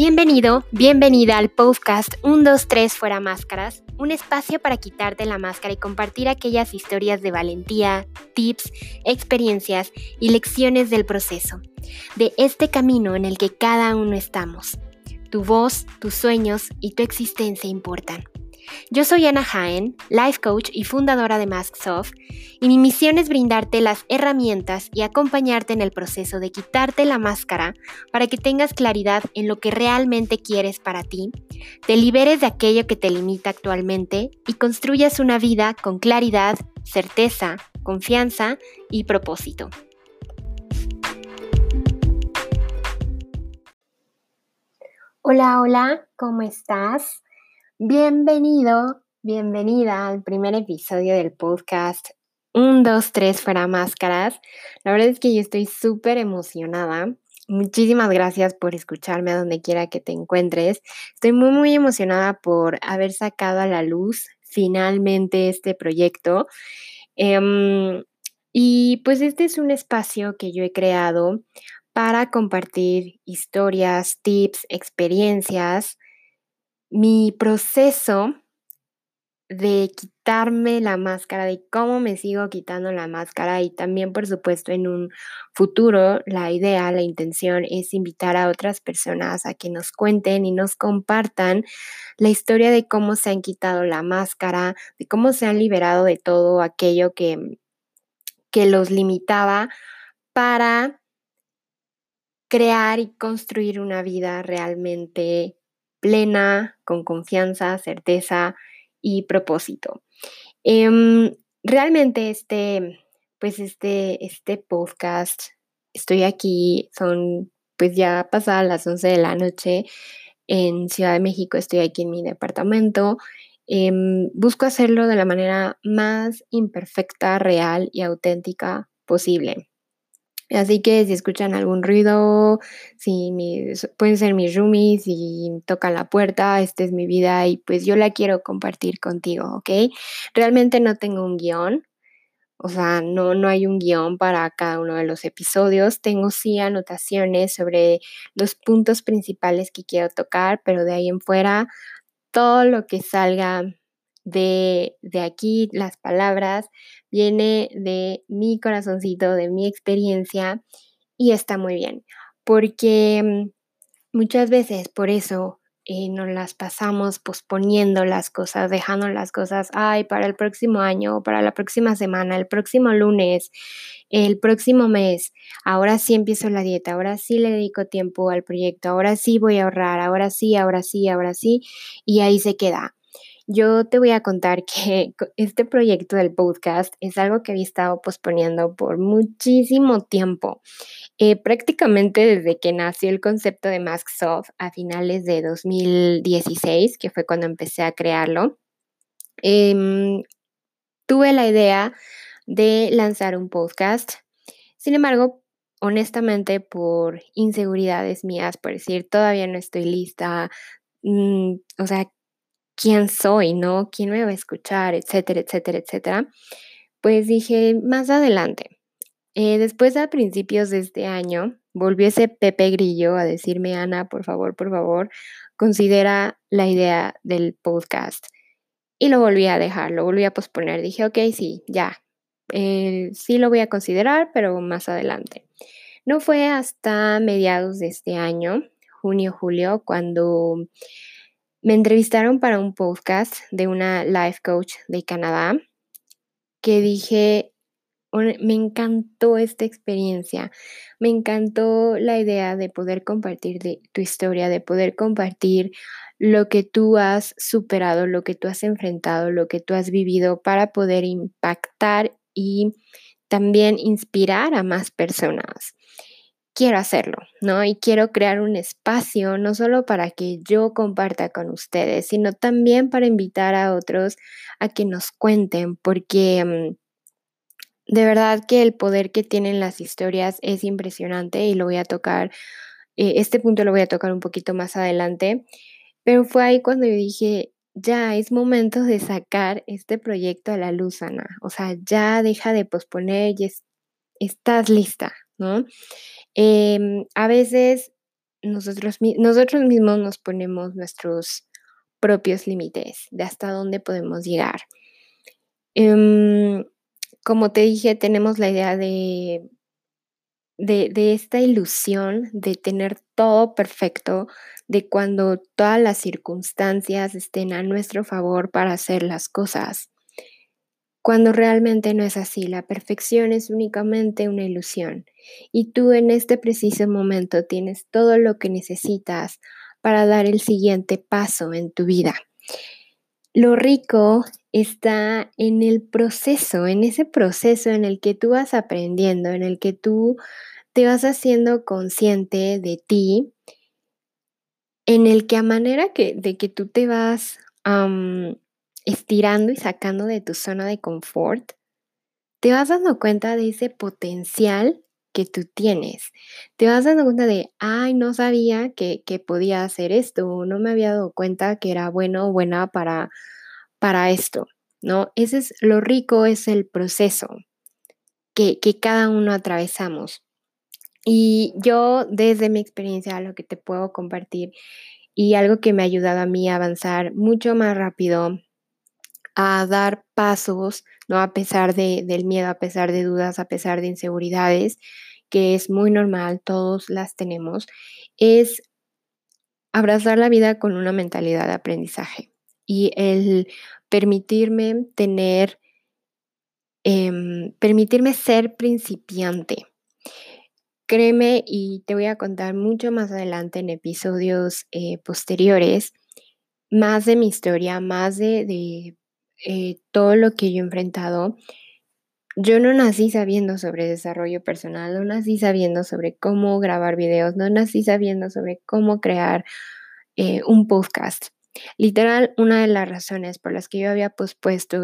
Bienvenido, bienvenida al podcast 1, 2, 3 Fuera Máscaras, un espacio para quitarte la máscara y compartir aquellas historias de valentía, tips, experiencias y lecciones del proceso, de este camino en el que cada uno estamos. Tu voz, tus sueños y tu existencia importan. Yo soy Ana Jaén, life coach y fundadora de MaskSoft, y mi misión es brindarte las herramientas y acompañarte en el proceso de quitarte la máscara para que tengas claridad en lo que realmente quieres para ti, te liberes de aquello que te limita actualmente y construyas una vida con claridad, certeza, confianza y propósito. Hola, ¿cómo estás? Bienvenido, bienvenida al primer episodio del podcast 1, 2, 3 Fuera Máscaras. La verdad es que yo estoy súper emocionada. Muchísimas gracias por escucharme a donde quiera que te encuentres. Estoy muy emocionada por haber sacado a la luz finalmente este proyecto. Y pues este es un espacio que yo he creado para compartir historias, tips, experiencias, mi proceso de quitarme la máscara, de cómo me sigo quitando la máscara, y también, por supuesto, en un futuro, la idea, la intención es invitar a otras personas a que nos cuenten y nos compartan la historia de cómo se han quitado la máscara, de cómo se han liberado de todo aquello que los limitaba para crear y construir una vida realmente plena, con confianza, certeza y propósito. Realmente este podcast, estoy aquí, son pues ya pasadas las 11 de la noche en Ciudad de México, estoy aquí en mi departamento. Busco hacerlo de la manera más imperfecta, real y auténtica posible. Así que si escuchan algún ruido, pueden ser mis roomies y tocan la puerta, esta es mi vida y pues yo la quiero compartir contigo, ¿ok? Realmente no tengo un guión, o sea, no hay un guión para cada uno de los episodios. Tengo sí anotaciones sobre los puntos principales que quiero tocar, pero de ahí en fuera, todo lo que salga de aquí, las palabras, viene de mi corazoncito, de mi experiencia, y está muy bien, porque muchas veces por eso nos las pasamos posponiendo las cosas, dejando las cosas, ay, para el próximo año, para la próxima semana, el próximo lunes, el próximo mes, ahora sí empiezo la dieta, ahora sí le dedico tiempo al proyecto, ahora sí voy a ahorrar, ahora sí, y ahí se queda. Yo te voy a contar que este proyecto del podcast es algo que había estado posponiendo por muchísimo tiempo. Prácticamente desde que nació el concepto de MaskSoft a finales de 2016, que fue cuando empecé a crearlo, tuve la idea de lanzar un podcast. Sin embargo, honestamente, por inseguridades mías, por decir, todavía no estoy lista, o sea, quién soy, ¿no? ¿Quién me va a escuchar? Etcétera, etcétera, etcétera. Pues dije, más adelante. Después, a principios de este año, volvió ese Pepe Grillo a decirme, Ana, por favor, considera la idea del podcast. Y lo volví a dejar, lo volví a posponer. Dije, ok, sí, ya. Sí lo voy a considerar, pero más adelante. No fue hasta mediados de este año, junio, julio, cuando me entrevistaron para un podcast de una life coach de Canadá, que dije, me encantó esta experiencia, me encantó la idea de poder compartir tu historia, de poder compartir lo que tú has superado, lo que tú has enfrentado, lo que tú has vivido para poder impactar y también inspirar a más personas. Quiero hacerlo, ¿no? Y quiero crear un espacio no solo para que yo comparta con ustedes, sino también para invitar a otros a que nos cuenten, porque de verdad que el poder que tienen las historias es impresionante y lo voy a tocar, este punto lo voy a tocar un poquito más adelante, pero fue ahí cuando yo dije, ya es momento de sacar este proyecto a la luz, Ana. O sea, ya deja de posponer, estás lista, ¿no? A veces nosotros mismos nos ponemos nuestros propios límites de hasta dónde podemos llegar. Em, Como te dije, tenemos la idea de esta ilusión de tener todo perfecto, de cuando todas las circunstancias estén a nuestro favor para hacer las cosas, cuando realmente no es así. La perfección es únicamente una ilusión y tú en este preciso momento tienes todo lo que necesitas para dar el siguiente paso en tu vida. Lo rico está en el proceso, en ese proceso en el que tú vas aprendiendo, en el que tú te vas haciendo consciente de ti, en el que a manera de que tú te vas estirando y sacando de tu zona de confort, te vas dando cuenta de ese potencial que tú tienes. Te vas dando cuenta de, ay, no sabía que podía hacer esto, o no me había dado cuenta que era bueno o buena para esto, ¿no? Ese es lo rico, es el proceso que cada uno atravesamos. Y yo, desde mi experiencia, lo que te puedo compartir y algo que me ha ayudado a mí a avanzar mucho más rápido, a dar pasos, ¿no? A pesar del miedo, a pesar de dudas, a pesar de inseguridades, que es muy normal, todos las tenemos, es abrazar la vida con una mentalidad de aprendizaje y el permitirme tener, permitirme ser principiante. Créeme, y te voy a contar mucho más adelante en episodios posteriores, más de mi historia, más de todo lo que yo he enfrentado. Yo no nací sabiendo sobre desarrollo personal, no nací sabiendo sobre cómo grabar videos, no nací sabiendo sobre cómo crear un podcast. Literal, una de las razones por las que yo había pospuesto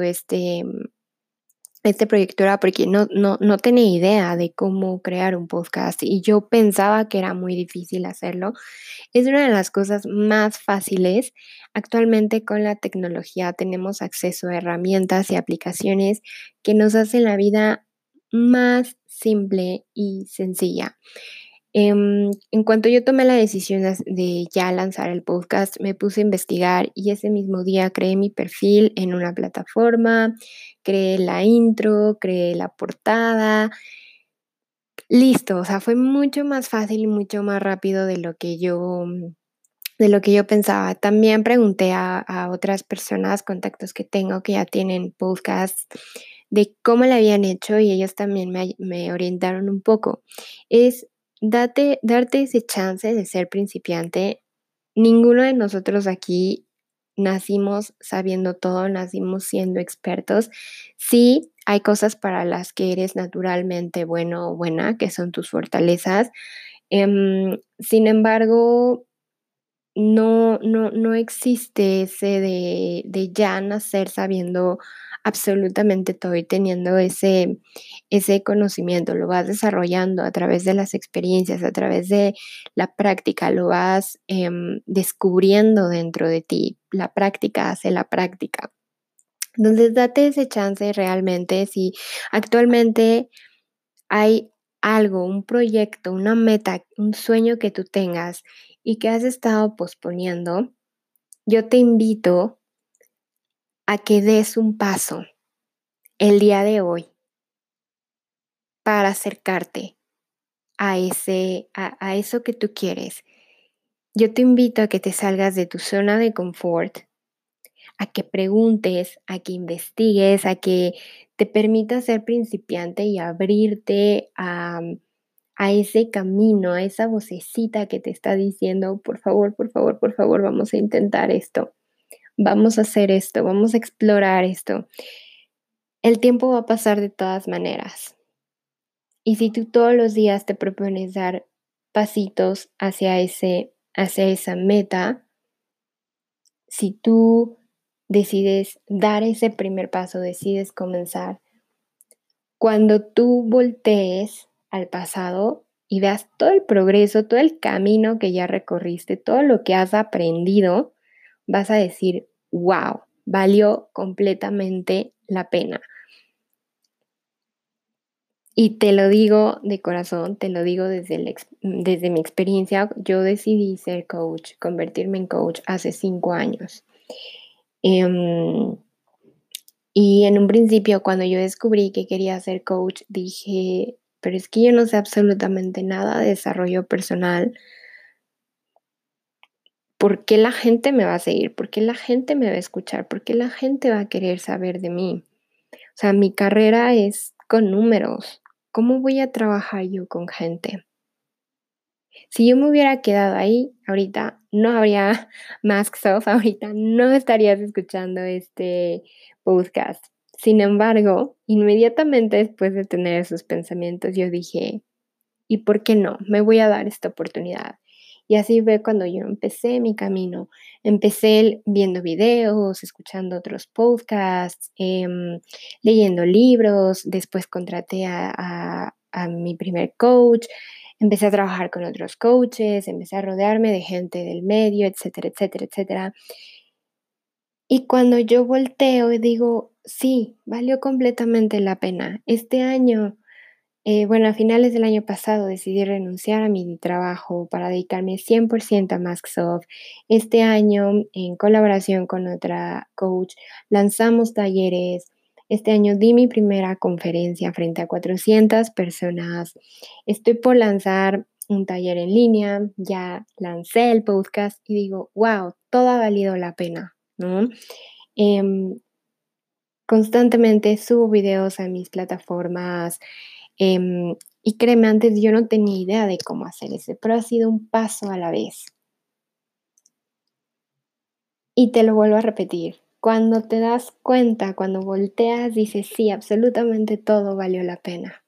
este proyecto era porque no tenía idea de cómo crear un podcast y yo pensaba que era muy difícil hacerlo. Es una de las cosas más fáciles. Actualmente con la tecnología tenemos acceso a herramientas y aplicaciones que nos hacen la vida más simple y sencilla. En cuanto yo tomé la decisión de ya lanzar el podcast, me puse a investigar y ese mismo día creé mi perfil en una plataforma, creé la intro, creé la portada. Listo, o sea, fue mucho más fácil y mucho más rápido de lo que yo pensaba. También pregunté a otras personas, contactos que tengo que ya tienen podcasts, de cómo lo habían hecho y ellos también me orientaron un poco. Es darte ese chance de ser principiante. Ninguno de nosotros aquí nacimos sabiendo todo, nacimos siendo expertos. Sí, hay cosas para las que eres naturalmente bueno o buena, que son tus fortalezas. Sin embargo, no existe ese de ya nacer sabiendo absolutamente todo y teniendo ese conocimiento. Lo vas desarrollando a través de las experiencias, a través de la práctica, lo vas, descubriendo dentro de ti. La práctica hace la práctica. Entonces, date ese chance realmente. Si actualmente hay algo, un proyecto, una meta, un sueño que tú tengas y que has estado posponiendo, yo te invito a que des un paso el día de hoy para acercarte a eso que tú quieres. Yo te invito a que te salgas de tu zona de confort, a que preguntes, a que investigues, a que te permitas ser principiante y abrirte a ese camino, a esa vocecita que te está diciendo, por favor, por favor, por favor, vamos a intentar esto, vamos a hacer esto, vamos a explorar esto. El tiempo va a pasar de todas maneras. Y si tú todos los días te propones dar pasitos hacia esa meta, si tú decides dar ese primer paso, decides comenzar, cuando tú voltees al pasado y veas todo el progreso, todo el camino que ya recorriste, todo lo que has aprendido, vas a decir, wow, valió completamente la pena. Y te lo digo de corazón, te lo digo desde mi experiencia. Yo decidí ser coach, convertirme en coach hace 5 años. Em, y en un principio, cuando yo descubrí que quería ser coach, dije: "Pero es que yo no sé absolutamente nada de desarrollo personal, ¿por qué la gente me va a seguir? ¿Por qué la gente me va a escuchar? ¿Por qué la gente va a querer saber de mí?". O sea, mi carrera es con números, ¿cómo voy a trabajar yo con gente? Si yo me hubiera quedado ahí, ahorita no habría Masksoft, ahorita no estarías escuchando este podcast. Sin embargo, inmediatamente después de tener esos pensamientos, yo dije: "¿Y por qué no? Me voy a dar esta oportunidad". Y así fue cuando yo empecé mi camino. Empecé viendo videos, escuchando otros podcasts, leyendo libros, después contraté a mi primer coach, empecé a trabajar con otros coaches, empecé a rodearme de gente del medio, etcétera, etcétera, etcétera. Y cuando yo volteo y digo: "Sí, valió completamente la pena". Este año bueno, a finales del año pasado decidí renunciar a mi trabajo para dedicarme 100% a Masksoft. Este año, en colaboración con otra coach, lanzamos talleres. Este año di mi primera conferencia frente a 400 personas. Estoy por lanzar un taller en línea, ya lancé el podcast y digo, wow, todo ha valido la pena, ¿no? Em, Constantemente subo videos a mis plataformas. Y créeme, antes yo no tenía idea de cómo hacer eso, pero ha sido un paso a la vez. Y te lo vuelvo a repetir, cuando te das cuenta, cuando volteas, dices, sí, absolutamente todo valió la pena.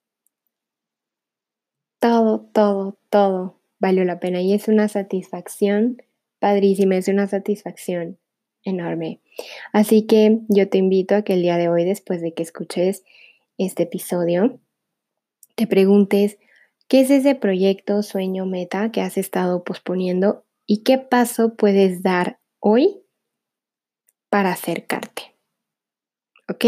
Todo, todo, todo valió la pena. Y es una satisfacción padrísima, es una satisfacción enorme. Así que yo te invito a que el día de hoy, después de que escuches este episodio, te preguntes, ¿qué es ese proyecto, sueño, meta que has estado posponiendo y qué paso puedes dar hoy para acercarte? ¿Ok?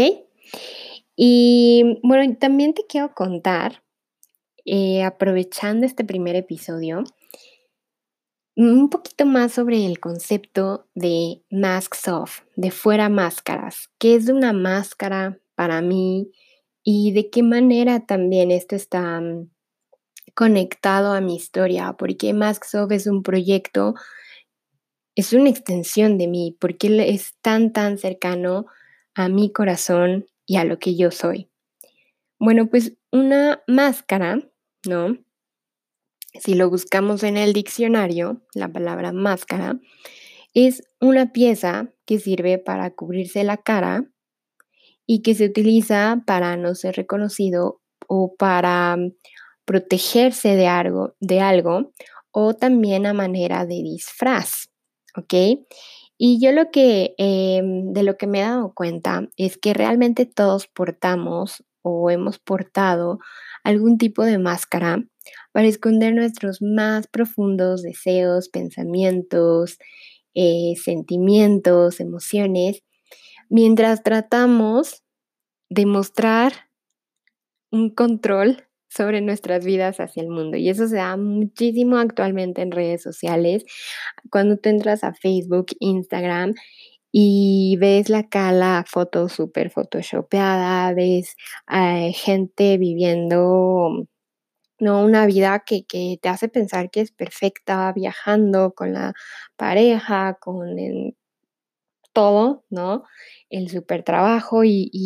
Y bueno, también te quiero contar, aprovechando este primer episodio, un poquito más sobre el concepto de masks off, de fuera máscaras. ¿Qué es una máscara para mí y de qué manera también esto está conectado a mi historia? Porque Masks Off es un proyecto, es una extensión de mí, porque él es tan, tan cercano a mi corazón y a lo que yo soy. Bueno, pues una máscara, ¿no? Si lo buscamos en el diccionario, la palabra máscara es una pieza que sirve para cubrirse la cara y que se utiliza para no ser reconocido o para protegerse de algo o también a manera de disfraz, ¿ok? Y yo de lo que me he dado cuenta es que realmente todos portamos o hemos portado algún tipo de máscara para esconder nuestros más profundos deseos, pensamientos, sentimientos, emociones, mientras tratamos de mostrar un control sobre nuestras vidas hacia el mundo. Y eso se da muchísimo actualmente en redes sociales. Cuando tú entras a Facebook, Instagram y ves la foto súper photoshopeada, ves gente viviendo, ¿no? Una vida que te hace pensar que es perfecta, viajando con la pareja, con todo, ¿no? El super trabajo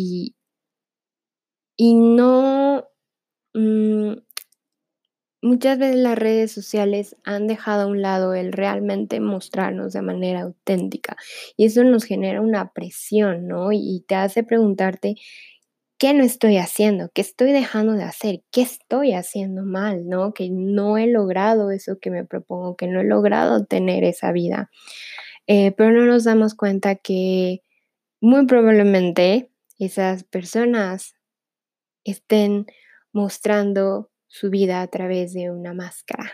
y no, mm, muchas veces las redes sociales han dejado a un lado el realmente mostrarnos de manera auténtica y eso nos genera una presión, ¿no? Y te hace preguntarte, ¿qué no estoy haciendo? ¿Qué estoy dejando de hacer? ¿Qué estoy haciendo mal? ¿No? Que no he logrado eso que me propongo, que no he logrado tener esa vida. Pero no nos damos cuenta que muy probablemente esas personas estén mostrando su vida a través de una máscara.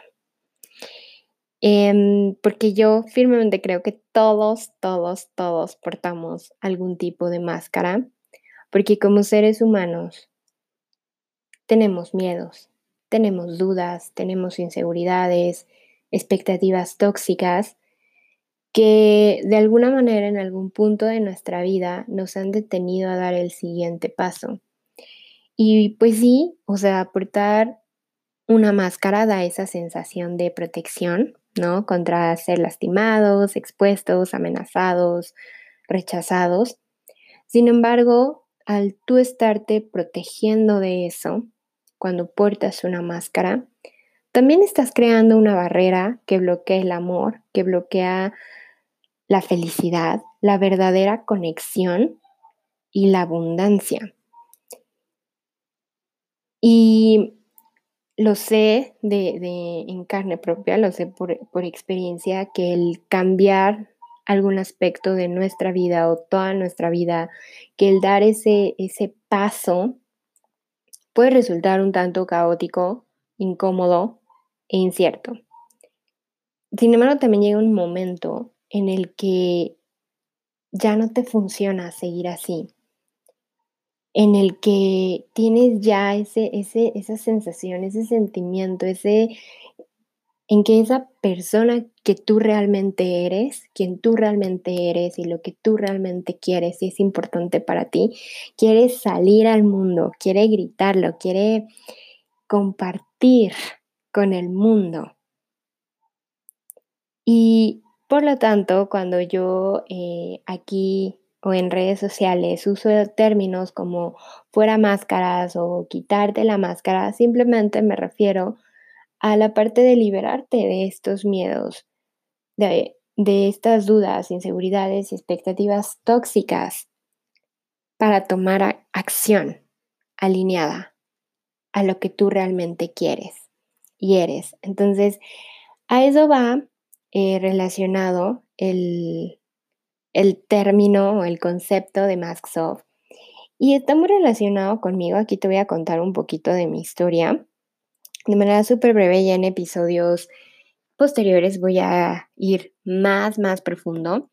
Porque yo firmemente creo que todos, todos, todos portamos algún tipo de máscara, porque como seres humanos tenemos miedos, tenemos dudas, tenemos inseguridades, expectativas tóxicas que de alguna manera en algún punto de nuestra vida nos han detenido a dar el siguiente paso. Y pues sí, o sea, portar una máscara da esa sensación de protección, ¿no? Contra ser lastimados, expuestos, amenazados, rechazados. Sin embargo, al tú estarte protegiendo de eso, cuando portas una máscara, también estás creando una barrera que bloquea el amor, que bloquea la felicidad, la verdadera conexión y la abundancia. Y lo sé en carne propia, lo sé por experiencia, que el cambiar algún aspecto de nuestra vida o toda nuestra vida, que el dar ese paso puede resultar un tanto caótico, incómodo e incierto. Sin embargo, también llega un momento en el que ya no te funciona seguir así, en el que tienes ya esa sensación, ese sentimiento, en que esa persona que tú realmente eres, quien tú realmente eres y lo que tú realmente quieres y es importante para ti, quiere salir al mundo, quiere gritarlo, quiere compartir con el mundo. Y por lo tanto, cuando yo aquí o en redes sociales uso términos como fuera máscaras o quitarte la máscara, simplemente me refiero a la parte de liberarte de estos miedos, de estas dudas, inseguridades y expectativas tóxicas para tomar acción alineada a lo que tú realmente quieres y eres. Entonces, a eso va relacionado el término o el concepto de Mask Off. Y está muy relacionado conmigo. Aquí te voy a contar un poquito de mi historia. De manera súper breve, ya en episodios posteriores voy a ir más profundo.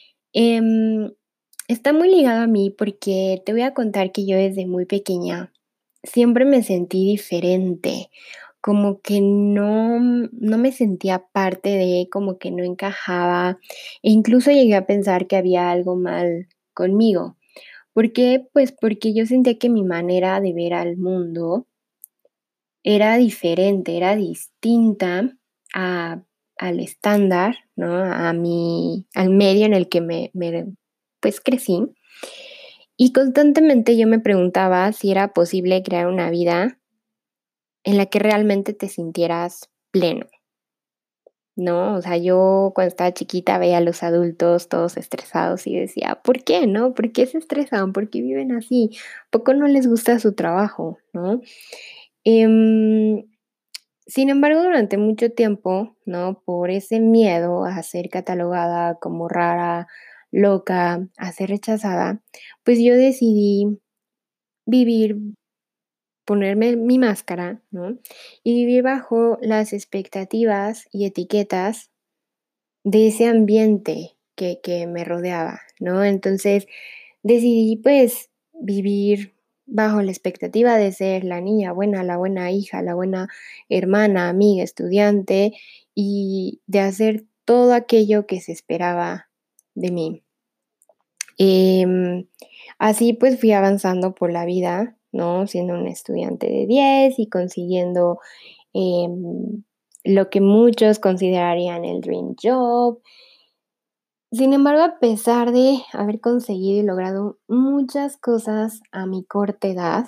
Está muy ligado a mí porque te voy a contar que yo desde muy pequeña siempre me sentí diferente, como que no me sentía parte de, como que no encajaba, e incluso llegué a pensar que había algo mal conmigo. ¿Por qué? Pues porque yo sentía que mi manera de ver al mundo era diferente, era distinta a al estándar, ¿no? Al medio en el que pues, crecí. Y constantemente yo me preguntaba si era posible crear una vida en la que realmente te sintieras pleno, ¿no? O sea, yo cuando estaba chiquita veía a los adultos todos estresados y decía: "¿Por qué, no? ¿Por qué se estresan? ¿Por qué viven así? ¿A poco no les gusta su trabajo?", ¿no? Em, Sin embargo, durante mucho tiempo, ¿no? Por ese miedo a ser catalogada como rara, loca, a ser rechazada, pues yo decidí vivir, ponerme mi máscara, ¿no? Y vivir bajo las expectativas y etiquetas de ese ambiente que me rodeaba, ¿no? Entonces decidí pues vivir bajo la expectativa de ser la niña buena, la buena hija, la buena hermana, amiga, estudiante y de hacer todo aquello que se esperaba de mí. Em, Así pues fui avanzando por la vida, ¿no? Siendo una estudiante de 10 y consiguiendo em, lo que muchos considerarían el dream job. Sin embargo, a pesar de haber conseguido y logrado muchas cosas a mi corta edad,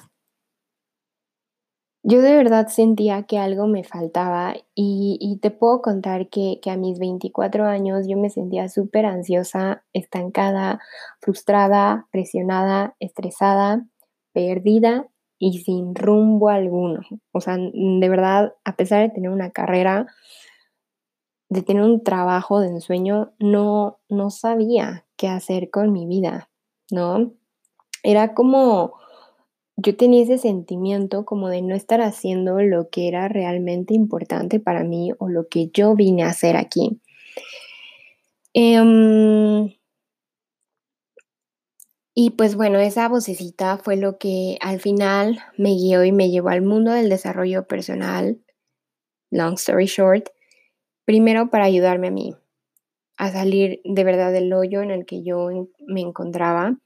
yo de verdad sentía que algo me faltaba y te puedo contar que a mis 24 años yo me sentía súper ansiosa, estancada, frustrada, presionada, estresada, perdida y sin rumbo alguno. O sea, de verdad, a pesar de tener una carrera, de tener un trabajo de ensueño, no sabía qué hacer con mi vida, ¿no? Era como yo tenía ese sentimiento como de no estar haciendo lo que era realmente importante para mí o lo que yo vine a hacer aquí. Em, Y pues bueno, esa vocecita fue lo que al final me guió y me llevó al mundo del desarrollo personal, long story short, primero para ayudarme a mí, a salir de verdad del hoyo en el que yo me encontraba.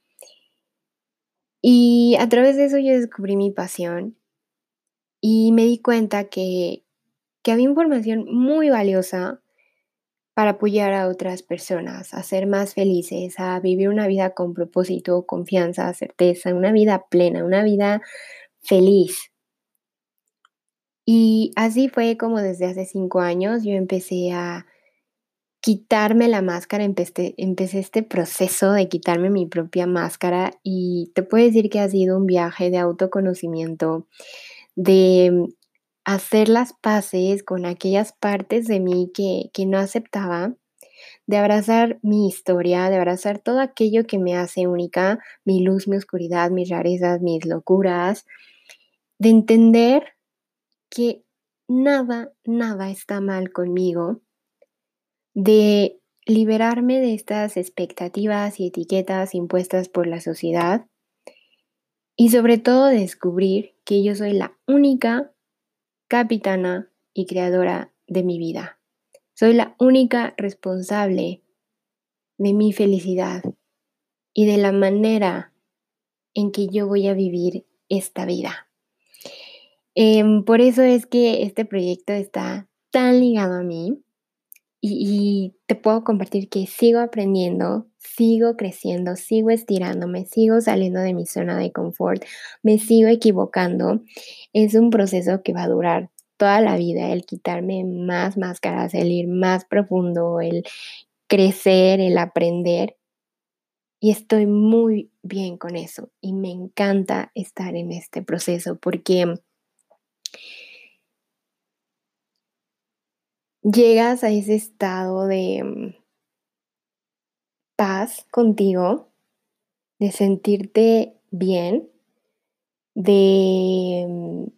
Y a través de eso yo descubrí mi pasión y me di cuenta que había información muy valiosa para apoyar a otras personas, a ser más felices, a vivir una vida con propósito, confianza, certeza, una vida plena, una vida feliz. Y así fue como desde hace 5 años yo empecé a quitarme la máscara, empecé este proceso de quitarme mi propia máscara y te puedo decir que ha sido un viaje de autoconocimiento, de hacer las paces con aquellas partes de mí que no aceptaba, de abrazar mi historia, de abrazar todo aquello que me hace única, mi luz, mi oscuridad, mis rarezas, mis locuras, de entender que nada, nada está mal conmigo, de liberarme de estas expectativas y etiquetas impuestas por la sociedad y sobre todo descubrir que yo soy la única capitana y creadora de mi vida. Soy la única responsable de mi felicidad y de la manera en que yo voy a vivir esta vida. Por eso es que este proyecto está tan ligado a mí y te puedo compartir que sigo aprendiendo, sigo creciendo, sigo estirándome, sigo saliendo de mi zona de confort, me sigo equivocando. Es un proceso que va a durar toda la vida, el quitarme más máscaras, el ir más profundo, el crecer, el aprender. Y estoy muy bien con eso y me encanta estar en este proceso porque llegas a ese estado de paz contigo, de sentirte bien, de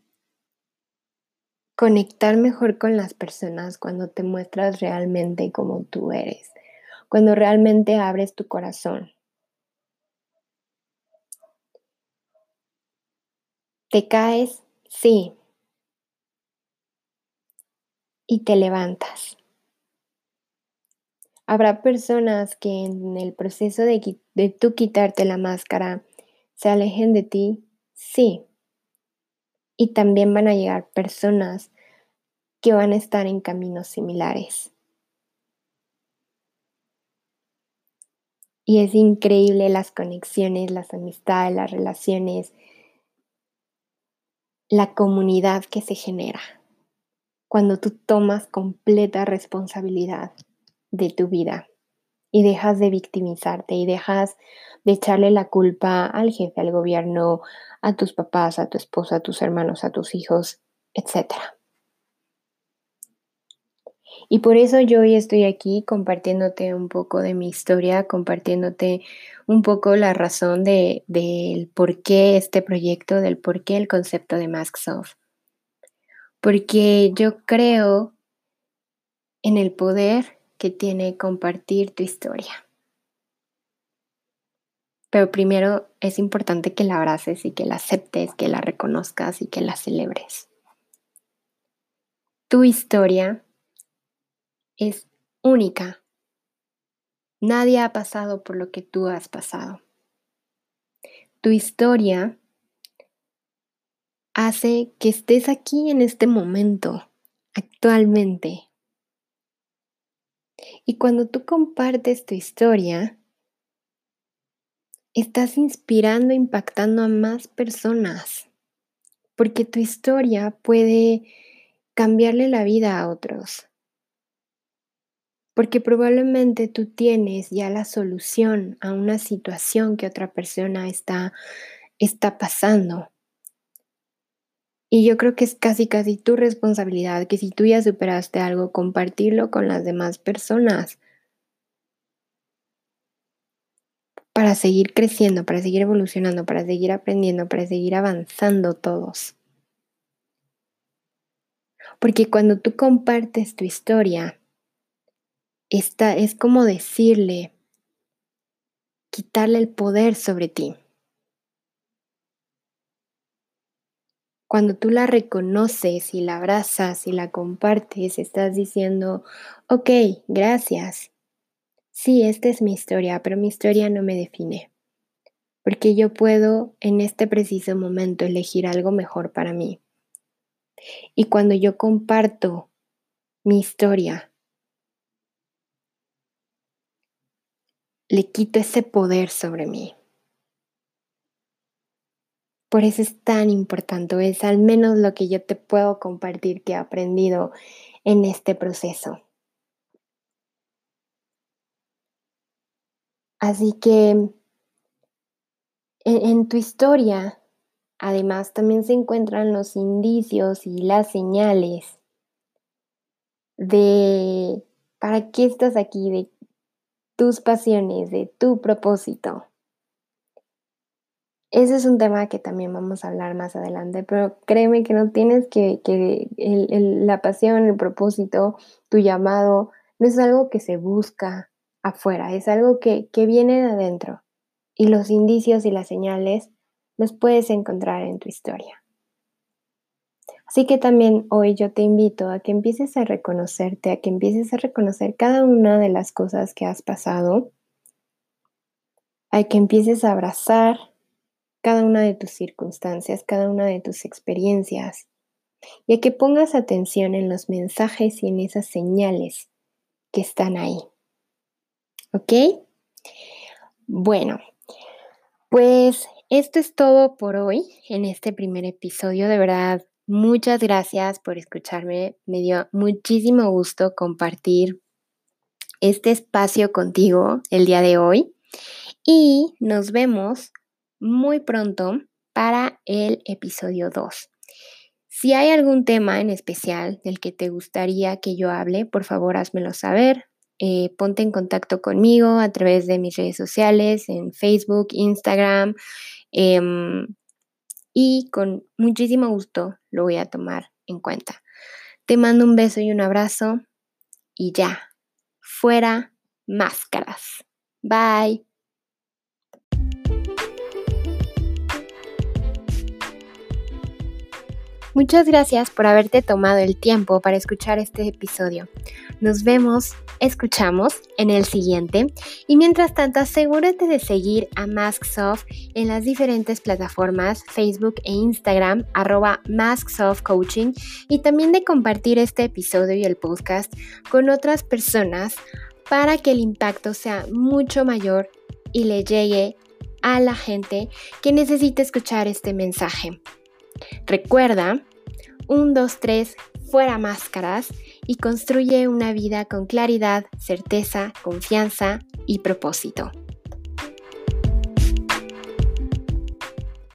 conectar mejor con las personas cuando te muestras realmente como tú eres, cuando realmente abres tu corazón. Te caes, sí, y te levantas. Habrá personas que en el proceso de tú quitarte la máscara se alejen de ti, sí, y también van a llegar personas que van a estar en caminos similares. Y es increíble las conexiones, las amistades, las relaciones, la comunidad que se genera cuando tú tomas completa responsabilidad de tu vida y dejas de victimizarte y dejas de echarle la culpa al jefe, al gobierno, a tus papás, a tu esposa, a tus hermanos, a tus hijos, etcétera. Y por eso yo hoy estoy aquí compartiéndote un poco de mi historia, compartiéndote un poco la razón del por qué este proyecto, del por qué el concepto de Masks Off. Porque yo creo en el poder que tiene compartir tu historia. Pero primero es importante que la abraces y que la aceptes, que la reconozcas y que la celebres. Tu historia es única. Nadie ha pasado por lo que tú has pasado. Tu historia hace que estés aquí en este momento, actualmente. Y cuando tú compartes tu historia, estás inspirando, impactando a más personas, porque tu historia puede cambiarle la vida a otros, porque probablemente tú tienes ya la solución a una situación que otra persona está pasando. Y yo creo que es casi, casi tu responsabilidad que si tú ya superaste algo, compartirlo con las demás personas para seguir creciendo, para seguir evolucionando, para seguir aprendiendo, para seguir avanzando todos. Porque cuando tú compartes tu historia, esta es como decirle quitarle el poder sobre ti. Cuando tú la reconoces y la abrazas y la compartes, estás diciendo, ok, gracias. Sí, esta es mi historia, pero mi historia no me define, porque yo puedo en este preciso momento elegir algo mejor para mí. Y cuando yo comparto mi historia, le quito ese poder sobre mí. Por eso es tan importante, es al menos lo que yo te puedo compartir que he aprendido en este proceso. Así que en tu historia, además, también se encuentran los indicios y las señales de para qué estás aquí, de tus pasiones, de tu propósito. Ese es un tema que también vamos a hablar más adelante, pero créeme que no tienes que la pasión, el propósito, tu llamado, no es algo que se busca afuera, es algo que viene de adentro. Y los indicios y las señales los puedes encontrar en tu historia. Así que también hoy yo te invito a que empieces a reconocerte, a que empieces a reconocer cada una de las cosas que has pasado, a que empieces a abrazar cada una de tus circunstancias, cada una de tus experiencias, y a que pongas atención en los mensajes y en esas señales que están ahí. ¿Ok? Bueno, pues esto es todo por hoy en este primer episodio. De verdad, muchas gracias por escucharme. Me dio muchísimo gusto compartir este espacio contigo el día de hoy y nos vemos muy pronto para el episodio 2. Si hay algún tema en especial del que te gustaría que yo hable, por favor házmelo saber. Ponte en contacto conmigo a través de mis redes sociales, en Facebook, Instagram, y con muchísimo gusto lo voy a tomar en cuenta. Te mando un beso y un abrazo y ya, fuera máscaras. Bye. Muchas gracias por haberte tomado el tiempo para escuchar este episodio. Nos vemos, escuchamos en el siguiente y mientras tanto asegúrate de seguir a MaskSoft en las diferentes plataformas Facebook e Instagram @MaskSoftCoaching y también de compartir este episodio y el podcast con otras personas para que el impacto sea mucho mayor y le llegue a la gente que necesita escuchar este mensaje. Recuerda, 1, 2, 3, fuera máscaras y construye una vida con claridad, certeza, confianza y propósito.